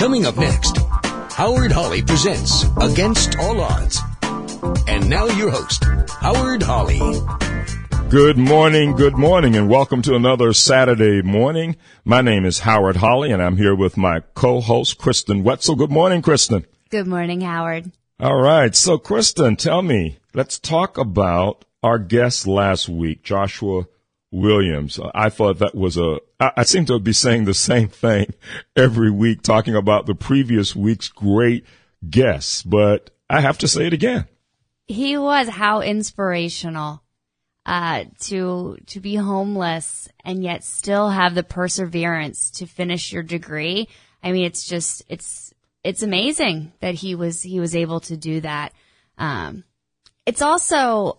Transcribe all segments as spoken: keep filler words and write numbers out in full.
Coming up next, Howard Holly presents Against All Odds. And now your host, Howard Holly. Good morning, good morning, and welcome to another Saturday morning. My name is Howard Holly, and I'm here with my co-host, Kristen Wetzel. Good morning, Kristen. Good morning, Howard. All right, so Kristen, tell me, let's talk about our guest last week, Joshua Williams. I thought that was a, I, I seem to be saying the same thing every week, talking about the previous week's great guests, but I have to say it again. He was how inspirational, uh, to, to be homeless and yet still have the perseverance to finish your degree. I mean, it's just, it's, it's amazing that he was, he was able to do that. Um, it's also,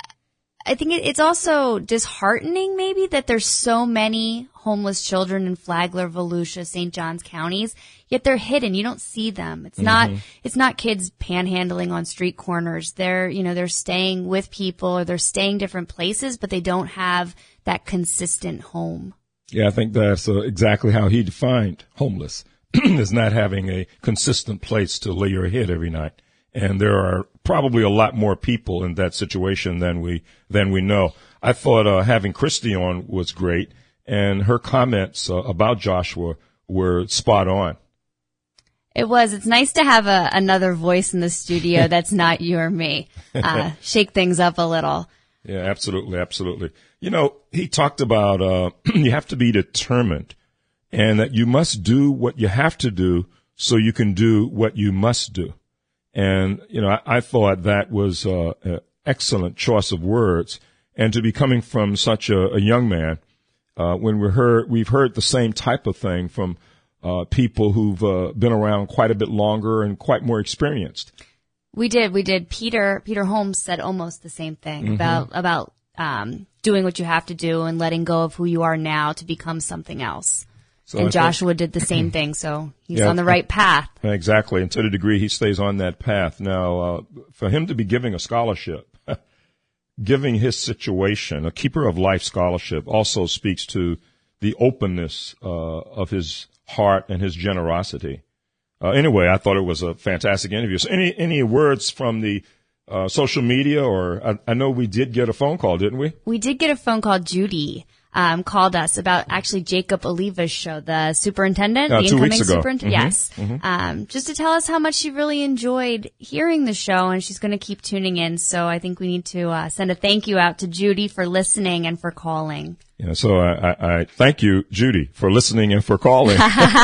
I think it, it's also disheartening maybe that there's so many homeless children in Flagler, Volusia, Saint Johns counties, yet they're hidden. You don't see them. It's mm-hmm. not, it's not kids panhandling on street corners. They're, you know, they're staying with people or they're staying different places, but they don't have that consistent home. Yeah, I think that's uh, exactly how he defined homeless, is not having a consistent place to lay your head every night. And there are probably a lot more people in that situation than we than we know. I thought uh, having Christy on was great, and her comments uh, about Joshua were spot on. It was. It's nice to have a, another voice in the studio that's not you or me. Uh, shake things up a little. Yeah, absolutely, absolutely. You know, he talked about uh, you have to be determined, and that you must do what you have to do so you can do what you must do. And, you know, I, I thought that was uh, an excellent choice of words. And to be coming from such a, a young man, uh, when we heard, we've heard the same type of thing from uh, people who've uh, been around quite a bit longer and quite more experienced. We did. We did. Peter, Peter Holmes said almost the same thing mm-hmm. about, about um, doing what you have to do and letting go of who you are now to become something else. So and I Joshua think, did the same thing, so he's yeah, on the right path. Exactly, and to the degree he stays on that path. Now, uh, for him to be giving a scholarship, giving his situation, a Keeper of Life scholarship, also speaks to the openness uh, of his heart and his generosity. Uh, anyway, I thought it was a fantastic interview. So any any words from the uh, social media, or I, I know we did get a phone call, didn't we? We did get a phone call. Judy Um, called us about actually Jacob Oliva's show, the superintendent, uh, the two incoming weeks ago. superintendent. Mm-hmm. Yes. Mm-hmm. Um, just to tell us how much she really enjoyed hearing the show, and she's going to keep tuning in. So I think we need to uh, send a thank you out to Judy for listening and for calling. Yeah, so I, I, I thank you, Judy, for listening and for calling.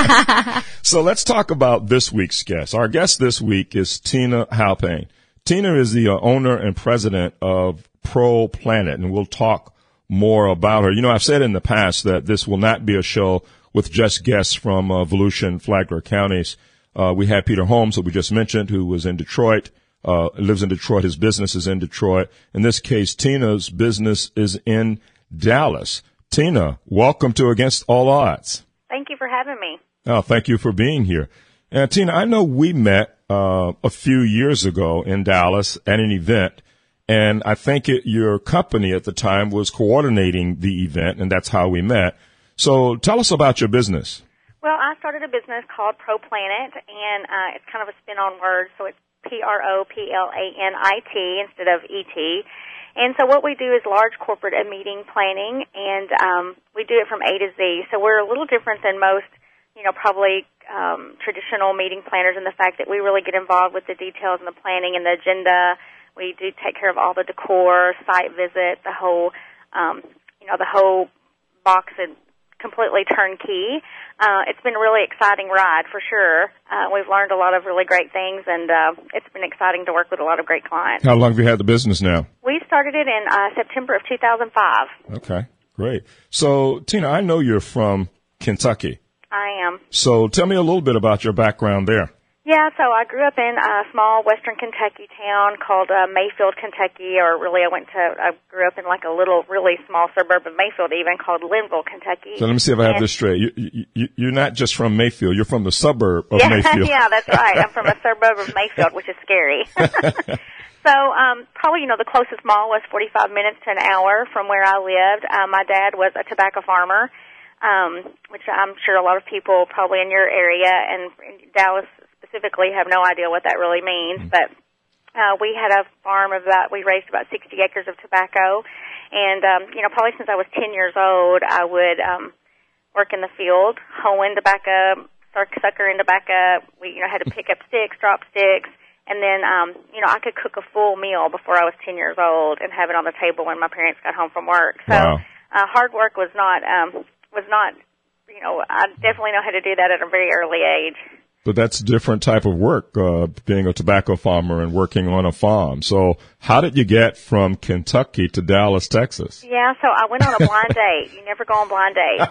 So let's talk about this week's guest. Our guest this week is Tina Halpern. Tina is the uh, owner and president of Pro Planet, and we'll talk more about her. You know, I've said in the past that this will not be a show with just guests from uh, Volusia and Flagler counties. Uh, we had Peter Holmes, who we just mentioned, who was in Detroit, uh, lives in Detroit. His business is in Detroit. In this case, Tina's business is in Dallas. Tina, welcome to Against All Odds. Thank you for having me. Oh, thank you for being here. And Tina, I know we met uh, a few years ago in Dallas at an event. And I think it, your company at the time was coordinating the event, and that's how we met. So tell us about your business. Well, I started a business called Pro Planet, and uh, it's kind of a spin on words, so it's P R O P L A N I T instead of E T. And so what we do is large corporate meeting planning, and um, we do it from A to Z. So we're a little different than most, you know, probably um, traditional meeting planners in the fact that we really get involved with the details and the planning and the agenda. We do take care of all the decor, site visit, the whole, um, you know, the whole box and completely turnkey. Uh, it's been a really exciting ride for sure. Uh, we've learned a lot of really great things, and uh, it's been exciting to work with a lot of great clients. How long have you had the business now? We started it in uh, September of two thousand five. Okay, great. So, Tina, I know you're from Kentucky. I am. So tell me a little bit about your background there. Yeah, so I grew up in a small western Kentucky town called uh, Mayfield, Kentucky, or really I went to, I grew up in like a little, really small suburb of Mayfield even called Linville, Kentucky. So let me see if I have and, this straight. You, you, you, you're not just from Mayfield, you're from the suburb of yeah, Mayfield. Yeah, that's right. I'm from a suburb of Mayfield, which is scary. So um, probably, you know, the closest mall was forty-five minutes to an hour from where I lived. Uh, my dad was a tobacco farmer. um, which I'm sure a lot of people probably in your area and in Dallas specifically have no idea what that really means. Mm-hmm. But uh, we had a farm of about, we raised about sixty acres of tobacco. And, um, you know, probably since I was ten years old, I would um, work in the field, hoeing tobacco, start suckering tobacco. We, you know, had to pick up sticks, drop sticks. And then, um, you know, I could cook a full meal before I was ten years old and have it on the table when my parents got home from work. So wow. uh, hard work was not, um, was not, you know, I definitely know how to do that at a very early age. But that's a different type of work, uh, being a tobacco farmer and working on a farm. So how did you get from Kentucky to Dallas, Texas? Yeah, so I went on a blind date. You never go on blind dates.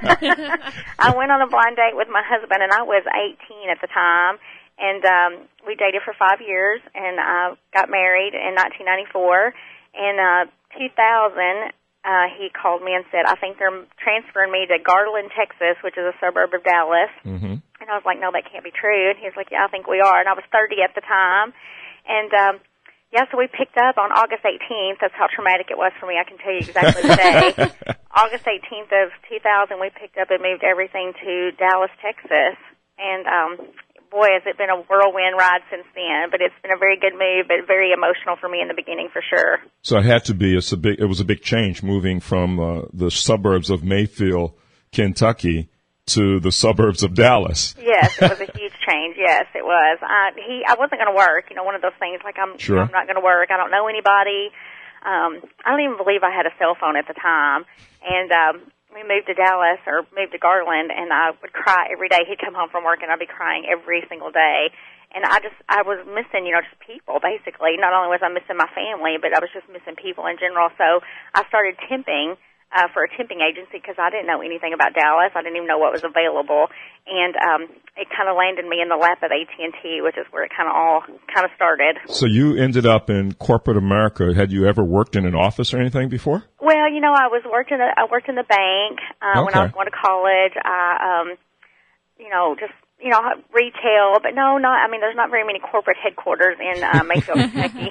I went on a blind date with my husband, and I was eighteen at the time. And um, we dated for five years, and I got married in nineteen ninety-four. In uh, two thousand, uh, he called me and said, I think they're transferring me to Garland, Texas, which is a suburb of Dallas. Mm-hmm. And I was like, no, that can't be true. And he was like, yeah, I think we are. And I was thirty at the time. And, um, yeah, so we picked up on August eighteenth. That's how traumatic it was for me. I can tell you exactly the day. August eighteenth of two thousand, we picked up and moved everything to Dallas, Texas. And, um, boy, has it been a whirlwind ride since then. But it's been a very good move, but very emotional for me in the beginning for sure. So it had to be, it's a big, it was a big change moving from uh, the suburbs of Mayfield, Kentucky, to the suburbs of Dallas. Yes, it was a huge change. Yes, it was. Uh, he, I wasn't going to work. You know, one of those things like I'm, sure. I'm not going to work. I don't know anybody. Um, I don't even believe I had a cell phone at the time. And um, we moved to Dallas or moved to Garland, and I would cry every day. He'd come home from work, and I'd be crying every single day. And I just, I was missing, you know, just people, basically. Not only was I missing my family, but I was just missing people in general. So I started temping Uh, for a temping agency because I didn't know anything about Dallas. I didn't even know what was available. And um, it kind of landed me in the lap of A T and T, which is where it kind of all kind of started. So you ended up in corporate America. Had you ever worked in an office or anything before? Well, you know, I was working. I worked in the bank uh, okay. when I was going to college. I, um, you know, just you know, retail. But no, not. I mean, there's not very many corporate headquarters in uh, Mayfield, Kentucky.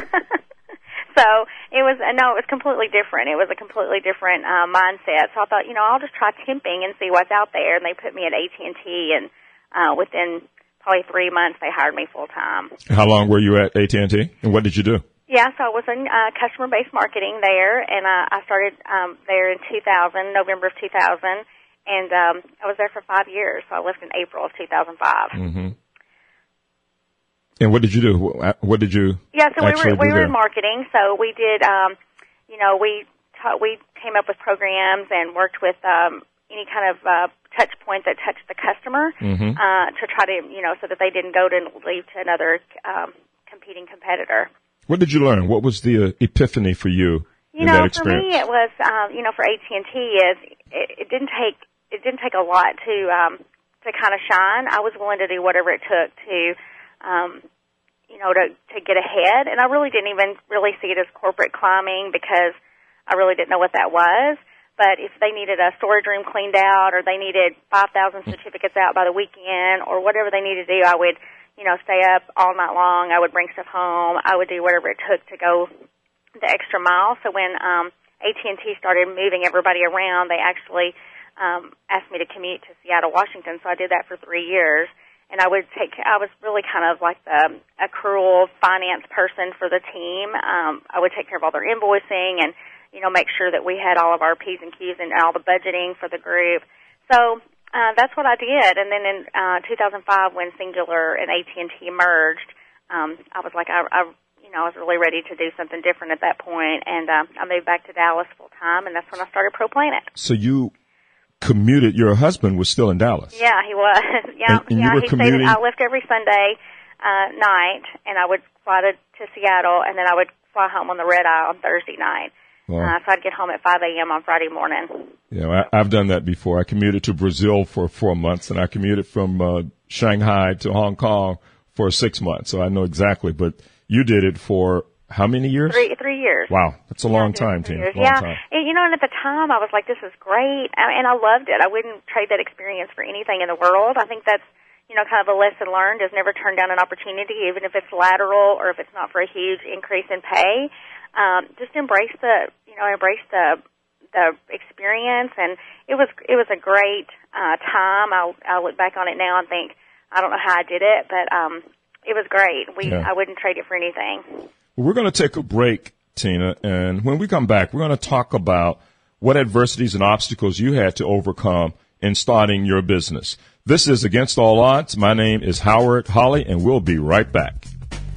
So it was, no, it was completely different. It was a completely different uh, mindset. So I thought, you know, I'll just try temping and see what's out there. And they put me at A T and T, and uh, within probably three months, they hired me full time. How long were you at A T and T, and what did you do? Yeah, so I was in uh, customer-based marketing there, and uh, I started um, there in two thousand, November of two thousand, and um, I was there for five years. So I left in April of two thousand five. Mm-hmm. And what did you do? What did you? Yeah, so we were we there? were in marketing. So we did, um, you know, we ta- we came up with programs and worked with um, any kind of uh, touch point that touched the customer mm-hmm. uh, to try to, you know, so that they didn't go to leave to another um, competing competitor. What did you learn? What was the uh, epiphany for you? You in know, that for me, it was, um, you know, for A T and T is it, it didn't take it didn't take a lot to um, to kind of shine. I was willing to do whatever it took to. Um, you know, to, to get ahead. And I really didn't even really see it as corporate climbing because I really didn't know what that was. But if they needed a storage room cleaned out or they needed five thousand certificates out by the weekend or whatever they needed to do, I would, you know, stay up all night long. I would bring stuff home. I would do whatever it took to go the extra mile. So when um, A T and T started moving everybody around, they actually um, asked me to commute to Seattle, Washington. So I did that for three years. And I would take, I was really kind of like the accrual finance person for the team. Um, I would take care of all their invoicing and, you know, make sure that we had all of our P's and Q's and all the budgeting for the group. So uh, that's what I did. And then in uh, two thousand five, when Cingular and A T and T merged, um, I was like, I, I, you know, I was really ready to do something different at that point. And uh, I moved back to Dallas full time, and that's when I started ProPlanet. So you commuted. Your husband was still in Dallas. Yeah, he was. Yeah, and, and yeah. You were he commuting? stayed, I left every Sunday uh, night, and I would fly to, to Seattle, and then I would fly home on the red eye on Thursday night. Wow. Uh, so I'd get home at five a.m. on Friday morning. Yeah, I, I've done that before. I commuted to Brazil for four months, and I commuted from uh, Shanghai to Hong Kong for six months. So I know exactly. But you did it for how many years? Three, three years. Wow, that's a long yeah, time, Tina. Long yeah, time. And, you know, and at the time I was like, this is great, and I loved it. I wouldn't trade that experience for anything in the world. I think that's, you know, kind of a lesson learned is never turn down an opportunity, even if it's lateral or if it's not for a huge increase in pay. Um, just embrace the, you know, embrace the the experience, and it was it was a great uh, time. I'll I'll look back on it now and think I don't know how I did it, but um, it was great. We yeah. I wouldn't trade it for anything. Well, we're going to take a break, Tina, and when we come back, we're going to talk about what adversities and obstacles you had to overcome in starting your business. This is Against All Odds. My name is Howard Holly, and we'll be right back.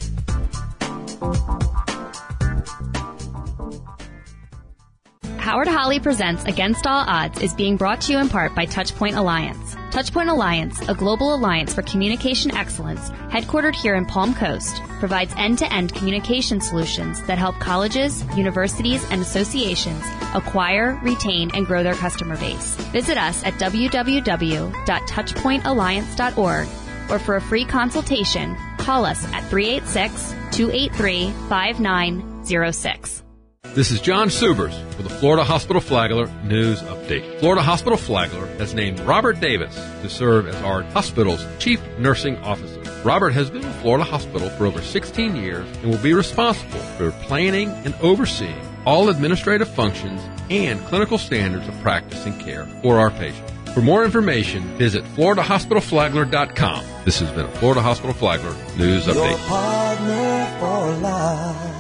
Howard Holly Presents Against All Odds is being brought to you in part by Touchpoint Alliance. Touchpoint Alliance, a global alliance for communication excellence, headquartered here in Palm Coast, provides end-to-end communication solutions that help colleges, universities, and associations acquire, retain, and grow their customer base. Visit us at w w w dot touchpoint alliance dot org, or for a free consultation, call us at three eight six, two eight three, five nine zero six. This is John Subers with the Florida Hospital Flagler News Update. Florida Hospital Flagler has named Robert Davis to serve as our hospital's Chief Nursing Officer. Robert has been with Florida Hospital for over sixteen years and will be responsible for planning and overseeing all administrative functions and clinical standards of practice and care for our patients. For more information, visit florida hospital flagler dot com. This has been a Florida Hospital Flagler News Update. Your partner for life.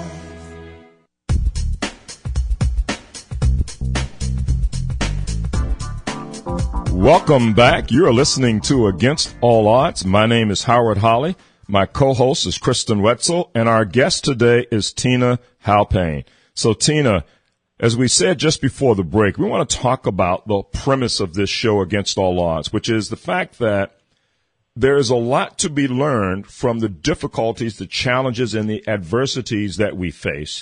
Welcome back. You're listening to Against All Odds. My name is Howard Holly. My co-host is Kristen Wetzel, and our guest today is Tina Halpern. So, Tina, as we said just before the break, we want to talk about the premise of this show, Against All Odds, which is the fact that there is a lot to be learned from the difficulties, the challenges, and the adversities that we face,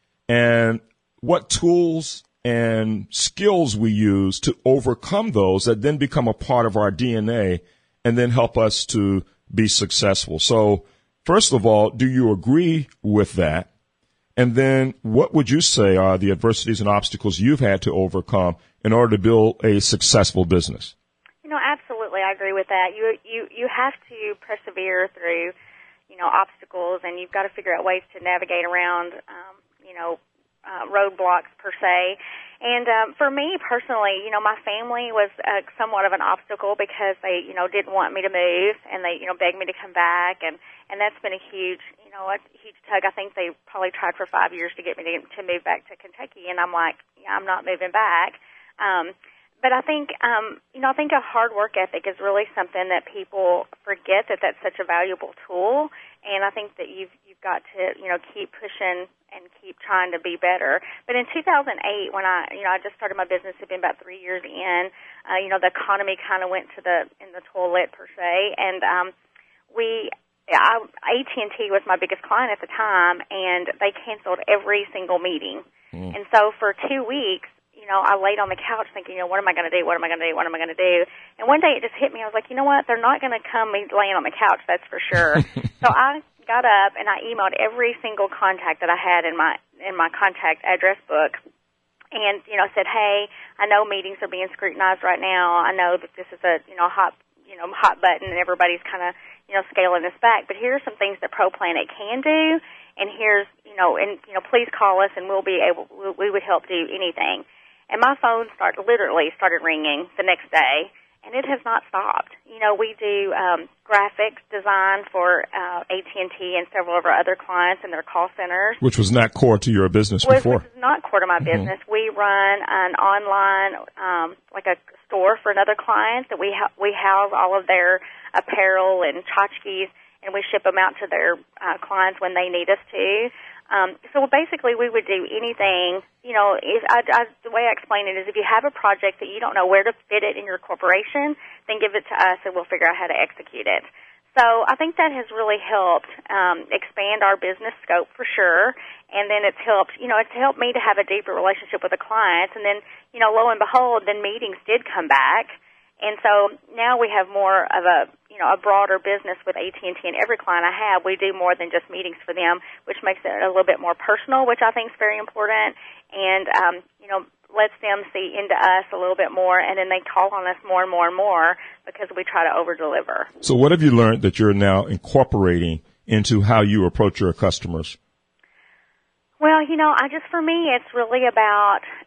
and what tools and skills we use to overcome those that then become a part of our D N A and then help us to be successful. So, first of all, do you agree with that? And then what would you say are the adversities and obstacles you've had to overcome in order to build a successful business? You know, absolutely, I agree with that. You you you have to persevere through, you know, obstacles, and you've got to figure out ways to navigate around, um, you know, Uh, roadblocks per se. And um, for me personally, you know, my family was uh, somewhat of an obstacle because they, you know, didn't want me to move, and they, you know, begged me to come back, and, and that's been a huge, you know, a huge tug. I think they probably tried for five years to get me to, to move back to Kentucky, and I'm like, yeah, I'm not moving back. Um, but I think, um, you know, I think a hard work ethic is really something that people forget that that's such a valuable tool, and I think that you've you've got to, you know, keep pushing and keep trying to be better. But in two thousand eight, when I, you know, I just started my business, had been about three years in, uh, you know, the economy kind of went to the in the toilet per se, and um, we, I, A T and T was my biggest client at the time, and they canceled every single meeting. Mm. And so for two weeks, you know, I laid on the couch thinking, you know, what am I going to do? What am I going to do? What am I going to do? And one day it just hit me. I was like, you know what? They're not going to come me laying on the couch, that's for sure. So I got up and I emailed every single contact that I had in my in my contact address book, and you know, said, hey, I know meetings are being scrutinized right now. I know that this is a you know hot you know hot button, and everybody's kind of you know scaling this back. But here are some things that ProPlanet can do, and here's you know and you know please call us, and we'll be able we would help do anything. And my phone started literally started ringing the next day, and it has not stopped. You know, we do um, graphics design for uh, A T and T and several of our other clients in their call centers. Which was not core to your business was, before. Which is not core to my mm-hmm. business. We run an online, um, like a store for another client that we ha- we house all of their apparel and tchotchkes, and we ship them out to their uh, clients when they need us to. Um, so basically, we would do anything. You know, if I, I, the way I explain it is, if you have a project that you don't know where to fit it in your corporation, then give it to us, and we'll figure out how to execute it. So I think that has really helped um, expand our business scope for sure, and then it's helped. You know, it's helped me to have a deeper relationship with the clients, and then you know, lo and behold, then meetings did come back. And so now we have more of a, you know, a broader business with A T and T, and every client I have, we do more than just meetings for them, which makes it a little bit more personal, which I think is very important, and, um, you know, lets them see into us a little bit more, and then they call on us more and more and more because we try to over-deliver. So what have you learned that you're now incorporating into how you approach your customers? Well, you know, I just, for me, it's really about, it's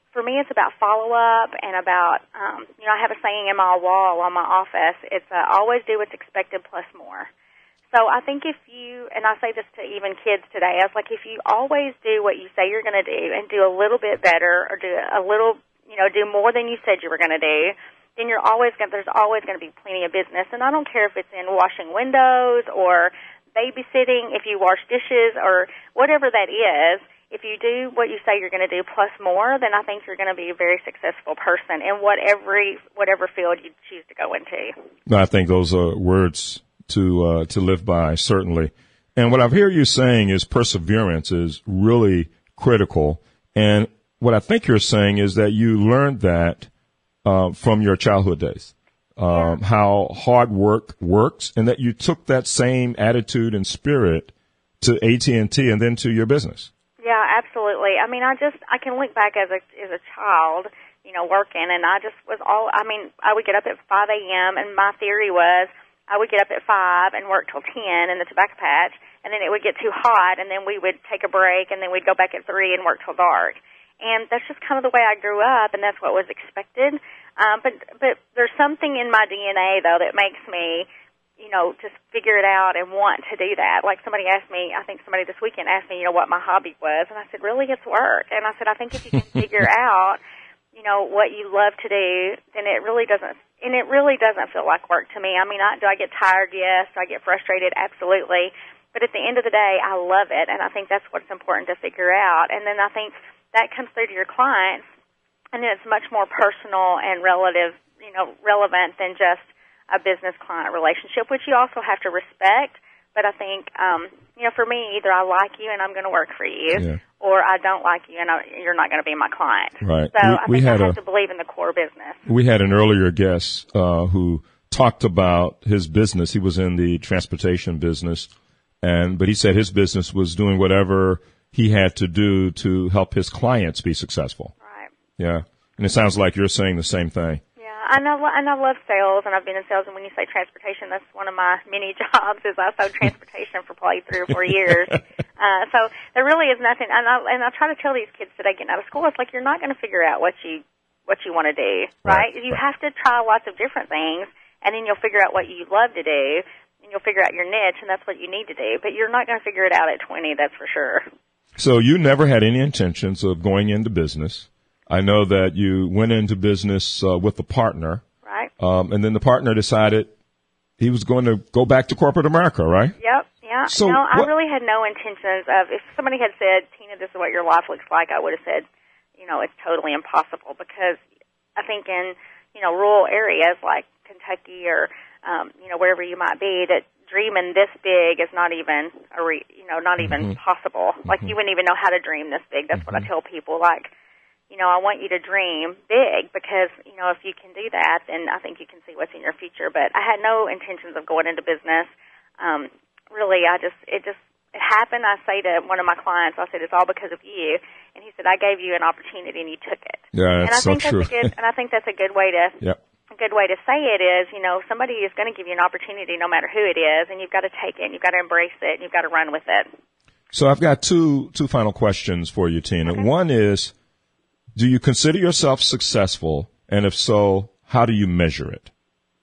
for me, it's about follow-up and about, um, you know, I have a saying in my wall on my office. It's uh, always do what's expected plus more. So I think if you, and I say this to even kids today, I was like, if you always do what you say you're going to do and do a little bit better or do a little, you know, do more than you said you were going to do, then you're always going to, there's always going to be plenty of business. And I don't care if it's in washing windows or babysitting, if you wash dishes or whatever that is. If you do what you say you're going to do plus more, then I think you're going to be a very successful person in whatever, whatever field you choose to go into. I think those are words to uh, to live by, certainly. And what I hear you saying is perseverance is really critical. And what I think you're saying is that you learned that uh, from your childhood days, um, yeah. how hard work works, and that you took that same attitude and spirit to A T and T and then to your business. Yeah, absolutely. I mean, I just, I can look back as a as a child, you know, working, and I just was all, I mean, I would get up at five a.m., and my theory was I would get up at five and work till ten in the tobacco patch, and then it would get too hot, and then we would take a break, and then we'd go back at three and work till dark. And that's just kind of the way I grew up, and that's what was expected. Um, but but there's something in my D N A, though, that makes me, you know, just figure it out and want to do that. Like somebody asked me, I think somebody this weekend asked me, you know, what my hobby was, and I said, really, it's work. And I said, I think if you can figure out, you know, what you love to do, then it really doesn't, and it really doesn't feel like work to me. I mean, I, do I get tired? Yes. Do I get frustrated? Absolutely. But at the end of the day, I love it, and I think that's what's important to figure out. And then I think that comes through to your clients, and then it's much more personal and relative, you know, relevant than just a business-client relationship, which you also have to respect. But I think, um, you know, for me, either I like you and I'm going to work for you, Yeah. or I don't like you and I, you're not going to be my client. Right. So We- I we think I had have a- to believe in the core business. We had an earlier guest uh, who talked about his business. He was in the transportation business, and but he said his business was doing whatever he had to do to help his clients be successful. Right. Yeah, and it sounds like you're saying the same thing. Yeah, I know, and I love sales, and I've been in sales. And when you say transportation, that's one of my many jobs. Is I sold transportation for probably three or four years. Uh, so there really is nothing. And I and I try to tell these kids today, getting out of school, it's like you're not going to figure out what you what you want to do, right? Right, You right. have to try lots of different things, and then you'll figure out what you love to do, and you'll figure out your niche, and that's what you need to do. But you're not going to figure it out at twenty, that's for sure. So you never had any intentions of going into business. I know that you went into business uh, with a partner, Right? um, and then the partner decided he was going to go back to corporate America, right? Yep. Yeah. So no, I what- really had no intentions of, if somebody had said, Tina, this is what your life looks like, I would have said, you know, it's totally impossible, because I think in, you know, rural areas like Kentucky or, um, you know, wherever you might be, that dreaming this big is not even, a re, you know, not even Mm-hmm. possible. Like, you wouldn't even know how to dream this big. That's Mm-hmm. what I tell people. Like, you know, I want you to dream big, because, you know, if you can do that, then I think you can see what's in your future. But I had no intentions of going into business. Um, really, I just, it just, it happened. I say to one of my clients, I said, it's all because of you. And he said, I gave you an opportunity and you took it. Yeah, and I that's so think true. that's a good, and I think that's a good way to, Yep. a good way to say it is, you know, somebody is going to give you an opportunity no matter who it is, and you've got to take it, and you've got to embrace it, and you've got to run with it. So I've got two two final questions for you, Tina. Okay. One is, do you consider yourself successful? And if so, how do you measure it?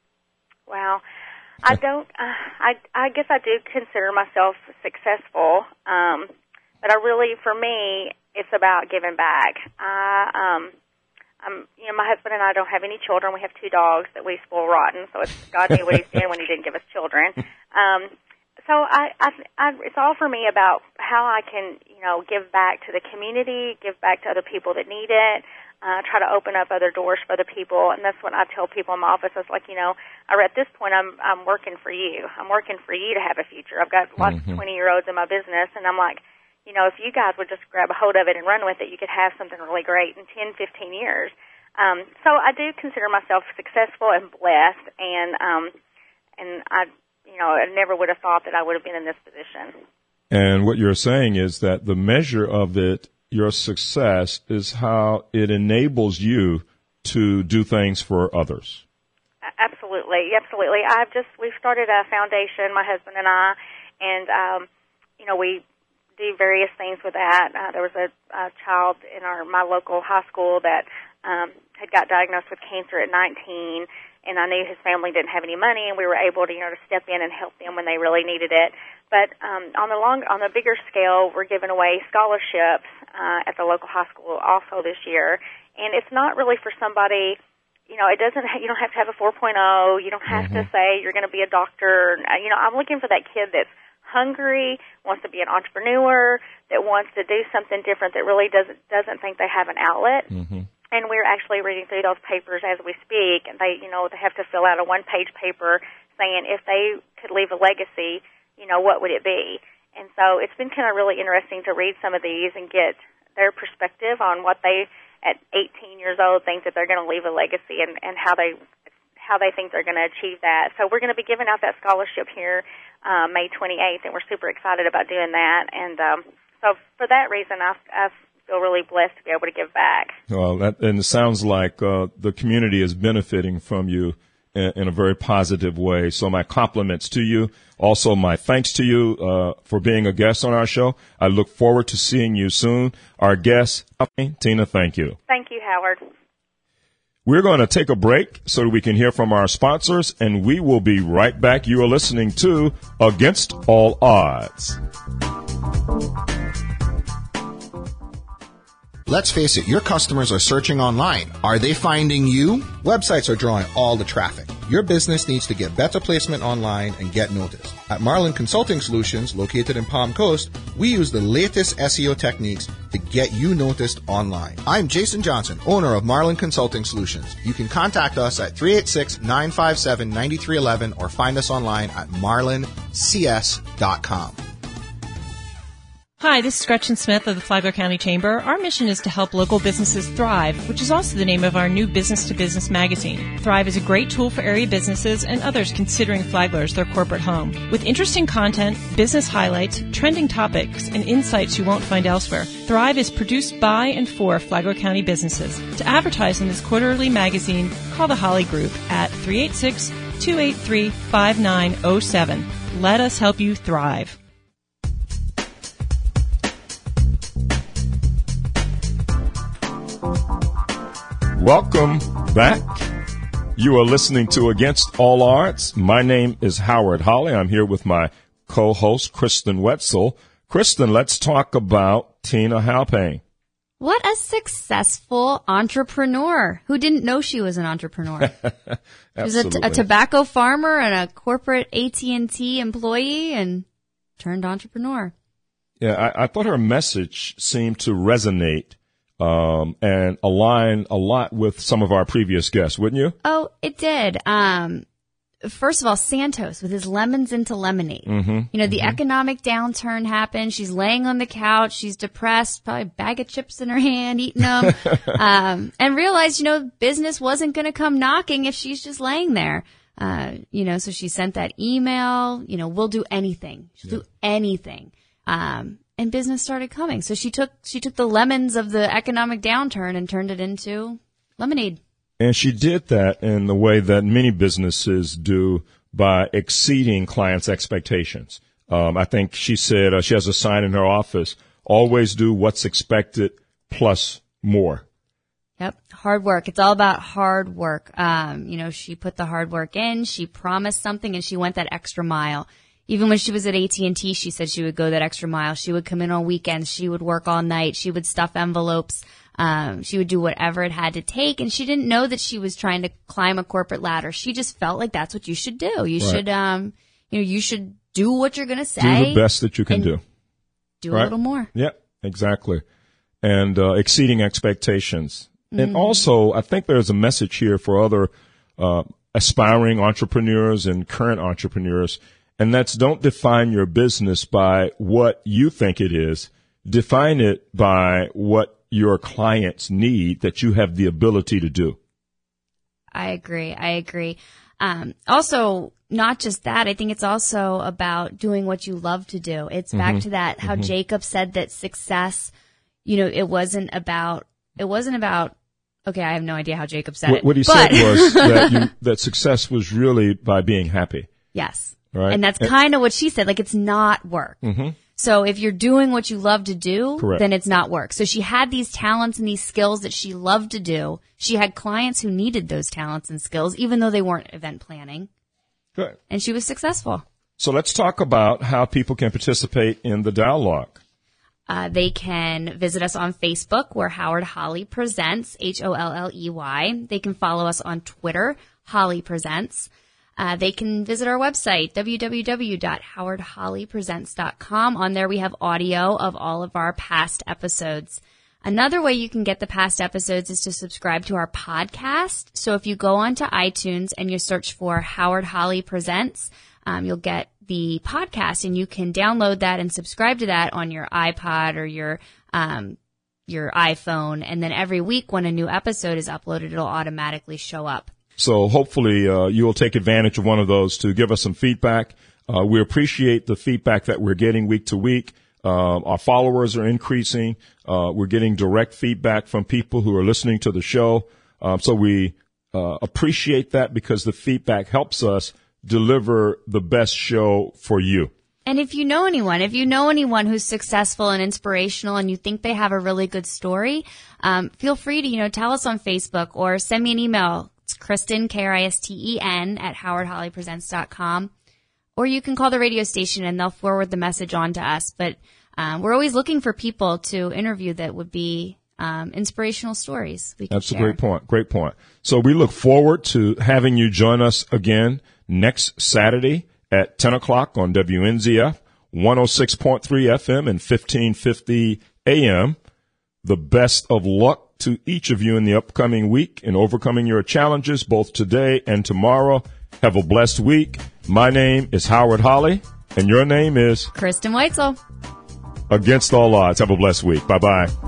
Wow. I don't, uh, I, I guess I do consider myself successful, um, but I really, for me, it's about giving back. I, um, I'm, you know, my husband and I don't have any children. We have two dogs that we spoil rotten, so it's, God knew what he's doing when he didn't give us children. Um, so I, I, I, it's all for me about how I can, you know, give back to the community, give back to other people that need it, uh, try to open up other doors for other people. And that's what I tell people in my office. I was like, you know, I, at this point, I'm, I'm working for you. I'm working for you to have a future. I've got lots Mm-hmm. of twenty-year-olds in my business, and I'm like, you know, if you guys would just grab a hold of it and run with it, you could have something really great in ten, fifteen years. Um, so I do consider myself successful and blessed, and um, and I, you know, I never would have thought that I would have been in this position. And what you're saying is that the measure of it, your success, is how it enables you to do things for others. Absolutely, absolutely. I've just we've started a foundation, my husband and I, and um, you know, we do various things with that. Uh, there was a, a child in our my local high school that um, had got diagnosed with cancer at nineteen, and I knew his family didn't have any money, and we were able to, you know, to step in and help them when they really needed it. But um, on the long, on the bigger scale, we're giving away scholarships uh, at the local high school also this year, and it's not really for somebody. You know, it doesn't. You don't have to have a four point oh. You don't have mm-hmm. to say you're going to be a doctor. You know, I'm looking for that kid that's hungry, wants to be an entrepreneur, that wants to do something different, that really doesn't doesn't think they have an outlet. Mm-hmm. And we're actually reading through those papers as we speak, and they, you know, they have to fill out a one-page paper saying if they could leave a legacy, you know, what would it be? And so it's been kind of really interesting to read some of these and get their perspective on what they, at eighteen years old, think that they're going to leave a legacy, and, and how they how they think they're going to achieve that. So we're going to be giving out that scholarship here uh, May twenty-eighth, and we're super excited about doing that. And um, so for that reason, I, I feel really blessed to be able to give back. Well, that, and it sounds like uh, the community is benefiting from you in, in a very positive way. So my compliments to you. Also, my thanks to you uh, for being a guest on our show. I look forward to seeing you soon. Our guest, Tina, thank you. Thank you, Howard. We're going to take a break so that we can hear from our sponsors, and we will be right back. You are listening to Against All Odds. Let's face it, your customers are searching online. Are they finding you? Websites are drawing all the traffic. Your business needs to get better placement online and get noticed. At Marlin Consulting Solutions, located in Palm Coast, we use the latest S E O techniques to get you noticed online. I'm Jason Johnson, owner of Marlin Consulting Solutions. You can contact us at three eight six, nine five seven, nine three one one or find us online at marlin c s dot com. Hi, this is Gretchen Smith of the Flagler County Chamber. Our mission is to help local businesses thrive, which is also the name of our new business-to-business magazine. Thrive is a great tool for area businesses and others considering Flagler as their corporate home. With interesting content, business highlights, trending topics, and insights you won't find elsewhere, Thrive is produced by and for Flagler County businesses. To advertise in this quarterly magazine, call the Holly Group at three eight six, two eight three, five nine zero seven. Let us help you thrive. Welcome back. You are listening to Against All Odds. My name is Howard Holly. I'm here with my co-host, Kristen Wetzel. Kristen, let's talk about Tina Halpern. What a successful entrepreneur. Who didn't know she was an entrepreneur? She was a, t- a tobacco farmer and a corporate A T and T employee and turned entrepreneur. Yeah, I, I thought her message seemed to resonate Um, and align a lot with some of our previous guests, wouldn't you? Oh, it did. Um, first of all, Santos with his lemons into lemonade. Mm-hmm. You know, the mm-hmm. economic downturn happened. She's laying on the couch. She's depressed, probably a bag of chips in her hand, eating them, um, and realized, you know, business wasn't going to come knocking if she's just laying there. Uh, you know, so she sent that email, you know, we'll do anything. She'll yeah. do anything. Um, And business started coming. So she took she took the lemons of the economic downturn and turned it into lemonade. And she did that in the way that many businesses do, by exceeding clients' expectations. Um, I think she said uh, she has a sign in her office, always do what's expected plus more. Yep. Hard work. It's all about hard work. Um, you know, she put the hard work in. She promised something and she went that extra mile. Even when she was at A T and T, she said she would go that extra mile. She would come in on weekends. She would work all night. She would stuff envelopes. Um, she would do whatever it had to take. And she didn't know that she was trying to climb a corporate ladder. She just felt like that's what you should do. You right. should, um, you know, you should do what you're going to say. Do the best that you can do. Do right? a little more. Yeah, exactly. And, uh, exceeding expectations. Mm-hmm. And also, I think there's a message here for other, uh, aspiring entrepreneurs and current entrepreneurs. And that's, don't define your business by what you think it is. Define it by what your clients need that you have the ability to do. I agree. I agree. Um, also, not just that, I think it's also about doing what you love to do. It's mm-hmm. back to that, how mm-hmm. Jacob said that success, you know, it wasn't about, it wasn't about, okay, I have no idea how Jacob said what, it. What he but said was that, you, that success was really by being happy. Yes. Right. And that's kind of what she said. Like, it's not work. Mm-hmm. So if you're doing what you love to do, Correct. then it's not work. So she had these talents and these skills that she loved to do. She had clients who needed those talents and skills, even though they weren't event planning. Good. And she was successful. So let's talk about how people can participate in the dialogue. Uh, they can visit us on Facebook, where Howard Holley Presents, H O L L E Y. They can follow us on Twitter, Holley Presents. Uh, they can visit our website, w w w dot howard holley presents dot com. On there we have audio of all of our past episodes. Another way you can get the past episodes is to subscribe to our podcast. So if you go onto iTunes and you search for Howard Holley Presents, um, you'll get the podcast, and you can download that and subscribe to that on your iPod or your um, your iPhone. And then every week when a new episode is uploaded, it'll automatically show up. So hopefully uh, you'll take advantage of one of those to give us some feedback. Uh, we appreciate the feedback that we're getting week to week. Uh, our followers are increasing. Uh, we're getting direct feedback from people who are listening to the show. Um, so we uh, appreciate that, because the feedback helps us deliver the best show for you. And if you know anyone, if you know anyone who's successful and inspirational and you think they have a really good story, um, feel free to, you know, tell us on Facebook or send me an email. It's Kristen, K R I S T E N, at howard holley presents dot com. Or you can call the radio station and they'll forward the message on to us. But um, we're always looking for people to interview that would be um, inspirational stories. We can That's share. a great point. Great point. So we look forward to having you join us again next Saturday at ten o'clock on W N Z F, one oh six point three F M and fifteen fifty A M. The best of luck to each of you in the upcoming week in overcoming your challenges, both today and tomorrow. Have a blessed week. My name is Howard Holley, and your name is Kristen Weitzel. Against All Odds. Have a blessed week. Bye-bye.